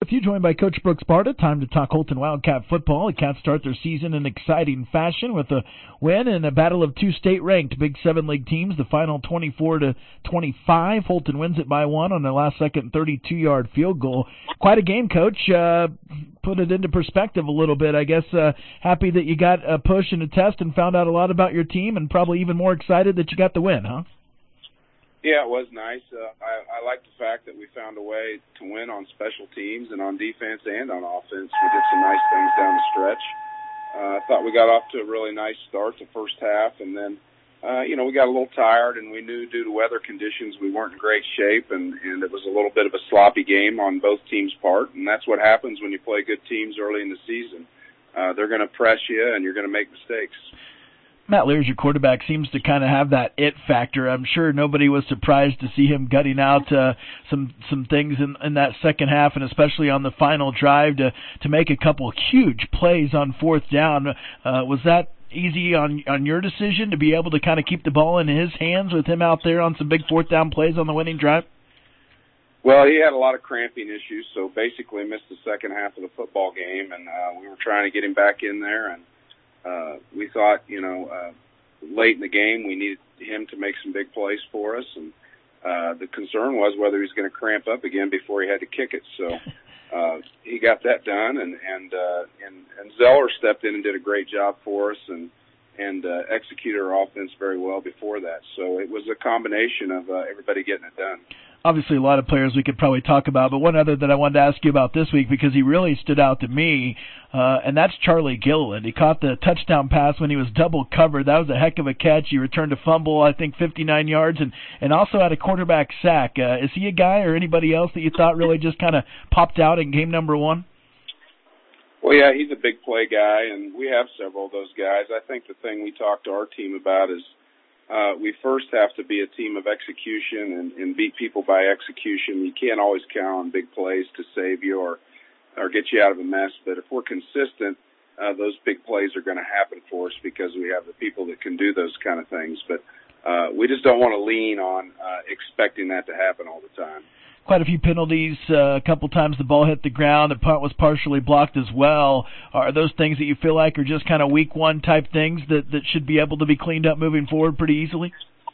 with you, joined by Coach Brooks Barta. Time to talk Holton Wildcat football. The Cats start their season in exciting fashion with a win in a battle of two state-ranked Big 7 League teams. The final 24-25. Holton wins it by one on the last-second 32-yard field goal. Quite a game, Coach. Put it into perspective a little bit, I guess. Happy that you got a push and a test and found out a lot about your team, and probably even more excited that you got the win, huh? Yeah, it was nice. I like the fact that we found a way to win on special teams and on defense and on offense. We did some nice things down the stretch. I thought we got off to a really nice start the first half, and then, we got a little tired, and we knew due to weather conditions we weren't in great shape, and it was a little bit of a sloppy game on both teams' part, and that's what happens when you play good teams early in the season. They're going to press you, and you're going to make mistakes. Matt Lears, your quarterback, seems to kind of have that it factor. I'm sure nobody was surprised to see him gutting out some things in that second half, and especially on the final drive to make a couple huge plays on fourth down. Was that easy on your decision to be able to kind of keep the ball in his hands with him out there on some big fourth down plays on the winning drive? Well, he had a lot of cramping issues, so basically missed the second half of the football game, and we were trying to get him back in there, and we thought, late in the game we needed him to make some big plays for us, and the concern was whether he was going to cramp up again before he had to kick it. So he got that done, and Zeller stepped in and did a great job for us and executed our offense very well before that. So it was a combination of everybody getting it done. Obviously, a lot of players we could probably talk about, but one other that I wanted to ask you about this week because he really stood out to me, and that's Charlie Gilliland. He caught the touchdown pass when he was double covered. That was a heck of a catch. He returned a fumble, I think 59 yards, and also had a quarterback sack. Is he a guy or anybody else that you thought really just kind of popped out in game number one? Well, yeah, he's a big play guy, and we have several of those guys. I think the thing we talked to our team about is we first have to be a team of execution and beat people by execution. You can't always count on big plays to save you or get you out of a mess. But if we're consistent, those big plays are going to happen for us because we have the people that can do those kind of things. But we just don't want to lean on expecting that to happen all the time. Quite a few penalties, a couple times the ball hit the ground, the punt was partially blocked as well. Are those things that you feel like are just kind of week one type things that should be able to be cleaned up moving forward pretty easily?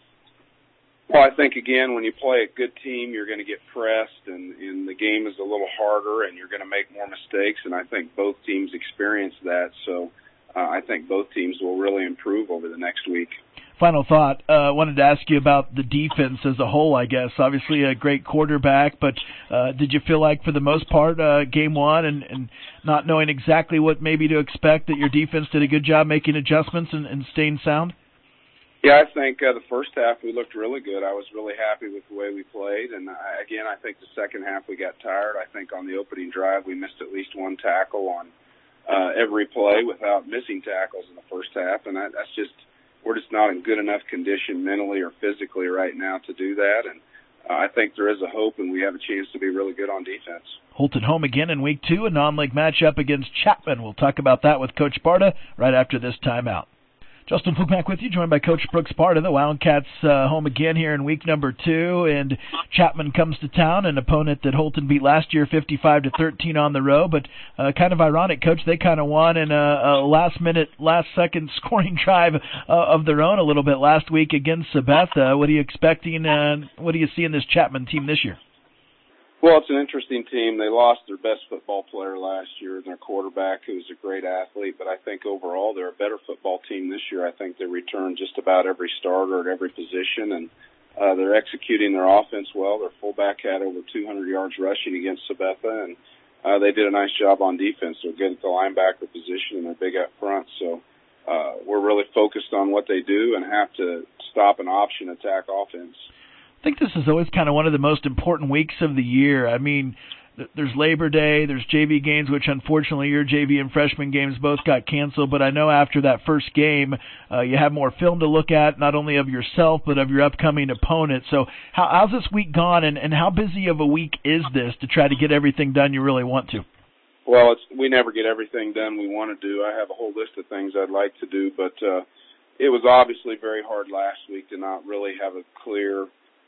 Well, I think, again, when you play a good team, you're going to get pressed, and the game is a little harder, and you're going to make more mistakes, and I think both teams experience that. So I think both teams will really improve over the next week. Final thought, wanted to ask you about the defense as a whole, I guess. Obviously a great quarterback, but did you feel like for the most part, game one and not knowing exactly what maybe to expect, that your defense did a good job making adjustments and staying sound? Yeah, I think the first half we looked really good. I was really happy with the way we played, and again, I think the second half we got tired. I think on the opening drive we missed at least one tackle on every play without missing tackles in the first half, and that's just – we're just not in good enough condition mentally or physically right now to do that. And I think there is a hope, and we have a chance to be really good on defense. Holton home again in week 2, a non-league matchup against Chapman. We'll talk about that with Coach Barta right after this timeout. Justin Fluke back with you, joined by Coach Brooks Barta. The Wildcats home again here in week number 2, and Chapman comes to town, an opponent that Holton beat last year 55-13 on the road. But kind of ironic, Coach, they kind of won in a last-second scoring drive of their own a little bit last week against Sabetha. What are you expecting? What do you see in this Chapman team this year? Well, it's an interesting team. They lost their best football player last year, their quarterback, who's a great athlete. But I think overall they're a better football team this year. I think they returned just about every starter at every position, and they're executing their offense well. Their fullback had over 200 yards rushing against Sabetha, and they did a nice job on defense. They're good at the linebacker position, and they're big up front. So we're really focused on what they do and have to stop an option attack offense. I think this is always kind of one of the most important weeks of the year. I mean, there's Labor Day, there's JV games, which unfortunately your JV and freshman games both got canceled, but I know after that first game, you have more film to look at, not only of yourself, but of your upcoming opponent. So how's this week gone, and how busy of a week is this to try to get everything done you really want to? Well, we never get everything done we want to do. I have a whole list of things I'd like to do, but it was obviously very hard last week to not really have a clear plan for the rest of the season. And I think we're going to have to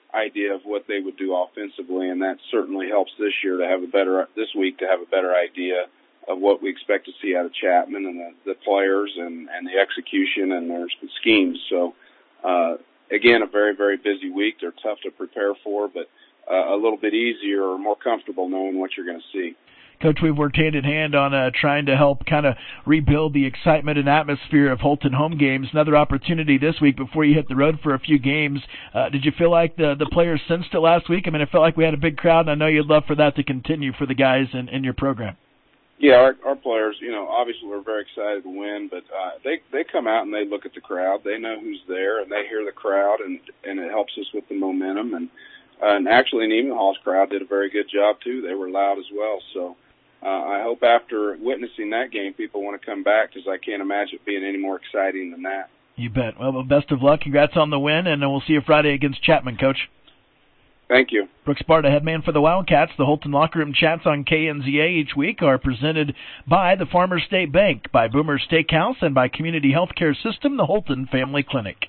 idea of what they would do offensively, and that certainly helps this week to have a better idea of what we expect to see out of Chapman and the players and the execution and their schemes. So, again, a very, very busy week. They're tough to prepare for, but a little bit easier or more comfortable knowing what you're going to see. Coach, we've worked hand in hand on trying to help kind of rebuild the excitement and atmosphere of Holton home games. Another opportunity this week before you hit the road for a few games. Did you feel like the players sensed it last week? I mean, it felt like we had a big crowd, and I know you'd love for that to continue for the guys in your program. Yeah, our players, obviously we're very excited to win, but they come out and they look at the crowd. They know who's there, and they hear the crowd, and it helps us with the momentum. And actually, Neiman Hall's crowd did a very good job, too. They were loud as well. So I hope after witnessing that game, people want to come back, because I can't imagine it being any more exciting than that. You bet. Well, best of luck. Congrats on the win, and we'll see you Friday against Chapman, Coach. Thank you. Brooks Sparta, head man for the Wildcats. The Holton Locker Room Chats on KNZA each week are presented by the Farmers State Bank, by Boomer Steakhouse, and by Community Healthcare System, the Holton Family Clinic.